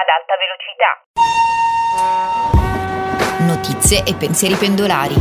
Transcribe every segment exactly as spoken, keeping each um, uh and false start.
ad alta velocità. Notizie e pensieri pendolari.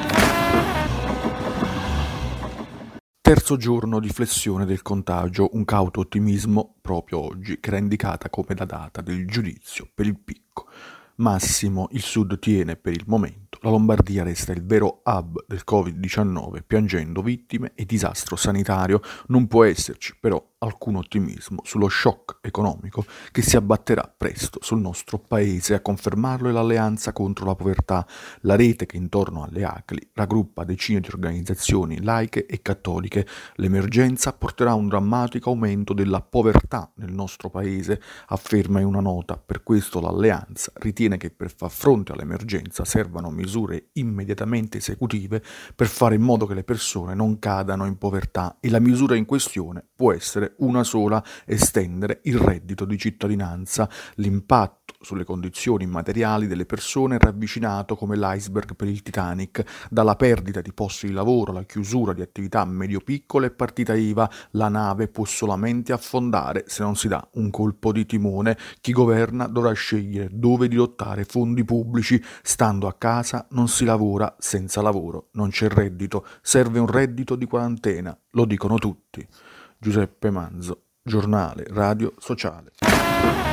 Terzo giorno di flessione del contagio, un cauto ottimismo proprio oggi, che era indicata come la data del giudizio per il picco. Massimo il Sud tiene per il momento, la Lombardia resta il vero hub del covid diciannove, piangendo vittime e disastro sanitario. Non può esserci però alcun ottimismo sullo shock economico che si abbatterà presto sul nostro paese. A confermarlo è l'Alleanza contro la povertà, la rete che intorno alle A C L I raggruppa decine di organizzazioni laiche e cattoliche. L'emergenza porterà a un drammatico aumento della povertà nel nostro paese, afferma in una nota. Per questo l'Alleanza ritiene che per far fronte all'emergenza servano misure immediatamente esecutive per fare in modo che le persone non cadano in povertà, e la misura in questione può essere una sola: estendere il reddito di cittadinanza. L'impatto sulle condizioni materiali delle persone è ravvicinato come l'iceberg per il Titanic. Dalla perdita di posti di lavoro alla chiusura di attività medio-piccole e partita I V A, la nave può solamente affondare se non si dà un colpo di timone. Chi governa dovrà scegliere dove dirottare fondi pubblici. Stando a casa non si lavora, senza lavoro non c'è reddito. Serve un reddito di quarantena, lo dicono tutti. Giuseppe Manzo, Giornale Radio Sociale.